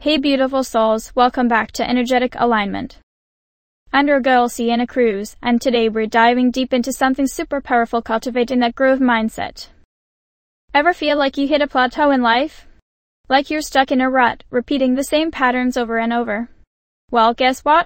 Hey beautiful souls, welcome back to Energetic Alignment. I'm your girl Sienna Cruz, and today we're diving deep into something super powerful: cultivating that growth mindset. Ever feel like you hit a plateau in life? Like you're stuck in a rut, repeating the same patterns over and over? Well, guess what?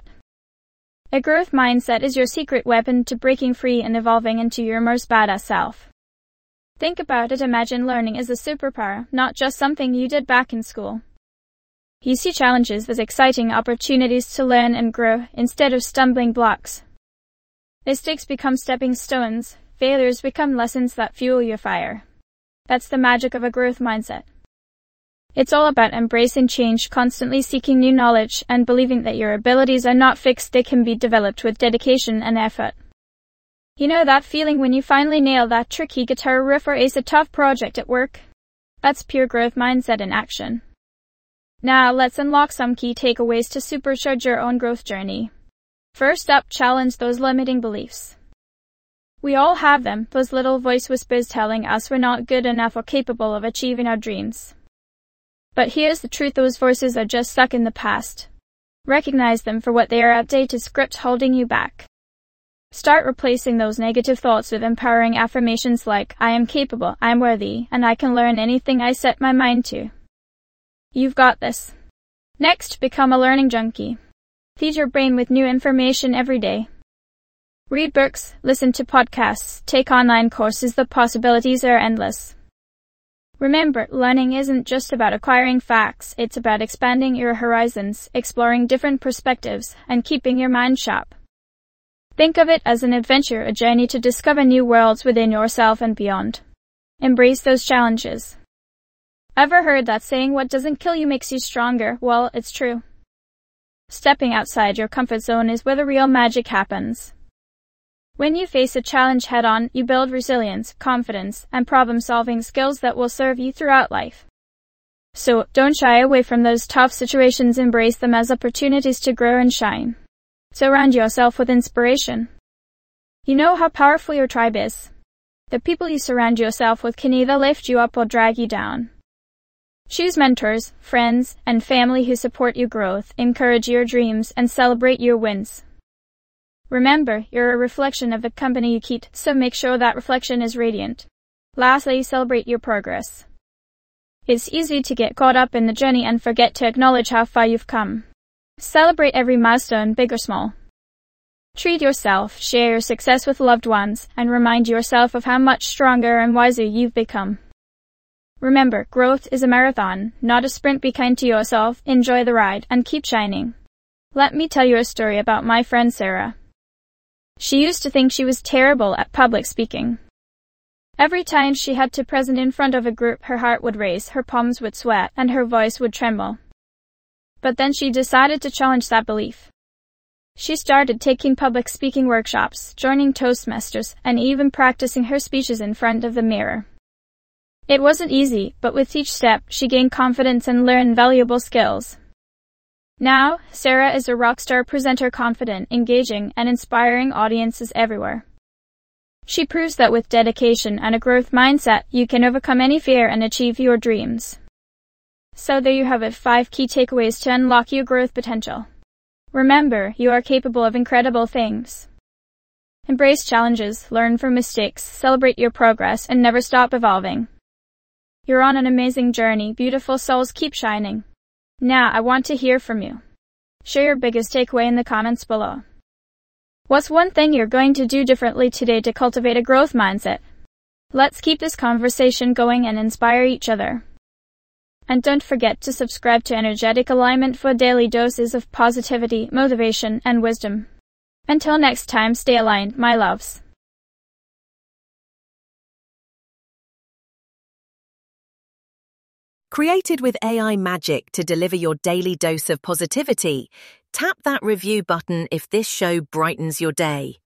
A growth mindset is your secret weapon to breaking free and evolving into your most badass self. Think about it. Imagine learning as a superpower, not just something you did back in school. You see challenges as exciting opportunities to learn and grow instead of stumbling blocks. Mistakes become stepping stones, failures become lessons that fuel your fire. That's the magic of a growth mindset. It's all about embracing change, constantly seeking new knowledge, and believing that your abilities are not fixed, they can be developed with dedication and effort. You know that feeling when you finally nail that tricky guitar riff or ace a tough project at work? That's pure growth mindset in action. Now let's unlock some key takeaways to supercharge your own growth journey. First up, challenge those limiting beliefs. We all have them, those little voice whispers telling us we're not good enough or capable of achieving our dreams. But here's the truth: those voices are just stuck in the past. Recognize them for what they are: outdated scripts holding you back. Start replacing those negative thoughts with empowering affirmations like, I am capable, I am worthy, and I can learn anything I set my mind to. You've got this. Next, become a learning junkie. Feed your brain with new information every day. Read books, listen to podcasts, take online courses. The possibilities are endless. Remember, learning isn't just about acquiring facts, it's about expanding your horizons, exploring different perspectives, and keeping your mind sharp. Think of it as an adventure, a journey to discover new worlds within yourself and beyond. Embrace those challenges. Ever heard that saying, what doesn't kill you makes you stronger? Well, it's true. Stepping outside your comfort zone is where the real magic happens. When you face a challenge head-on, you build resilience, confidence, and problem-solving skills that will serve you throughout life. So, don't shy away from those tough situations. Embrace them as opportunities to grow and shine. Surround yourself with inspiration. You know how powerful your tribe is. The people you surround yourself with can either lift you up or drag you down. Choose mentors, friends, and family who support your growth, encourage your dreams, and celebrate your wins. Remember, you're a reflection of the company you keep, so make sure that reflection is radiant. Lastly, celebrate your progress. It's easy to get caught up in the journey and forget to acknowledge how far you've come. Celebrate every milestone, big or small. Treat yourself, share your success with loved ones, and remind yourself of how much stronger and wiser you've become. Remember, growth is a marathon, not a sprint. Be kind to yourself, enjoy the ride, and keep shining. Let me tell you a story about my friend Sarah. She used to think she was terrible at public speaking. Every time she had to present in front of a group, her heart would race, her palms would sweat, and her voice would tremble. But then she decided to challenge that belief. She started taking public speaking workshops, joining Toastmasters, and even practicing her speeches in front of the mirror. It wasn't easy, but with each step, she gained confidence and learned valuable skills. Now, Sarah is a rock star presenter, confident, engaging, and inspiring audiences everywhere. She proves that with dedication and a growth mindset, you can overcome any fear and achieve your dreams. So there you have it, 5 key takeaways to unlock your growth potential. Remember, you are capable of incredible things. Embrace challenges, learn from mistakes, celebrate your progress, and never stop evolving. You're on an amazing journey, beautiful souls. Keep shining. Now, I want to hear from you. Share your biggest takeaway in the comments below. What's one thing you're going to do differently today to cultivate a growth mindset? Let's keep this conversation going and inspire each other. And don't forget to subscribe to Energetic Alignment for daily doses of positivity, motivation, and wisdom. Until next time, stay aligned, my loves. Created with AI magic to deliver your daily dose of positivity, tap that review button if this show brightens your day.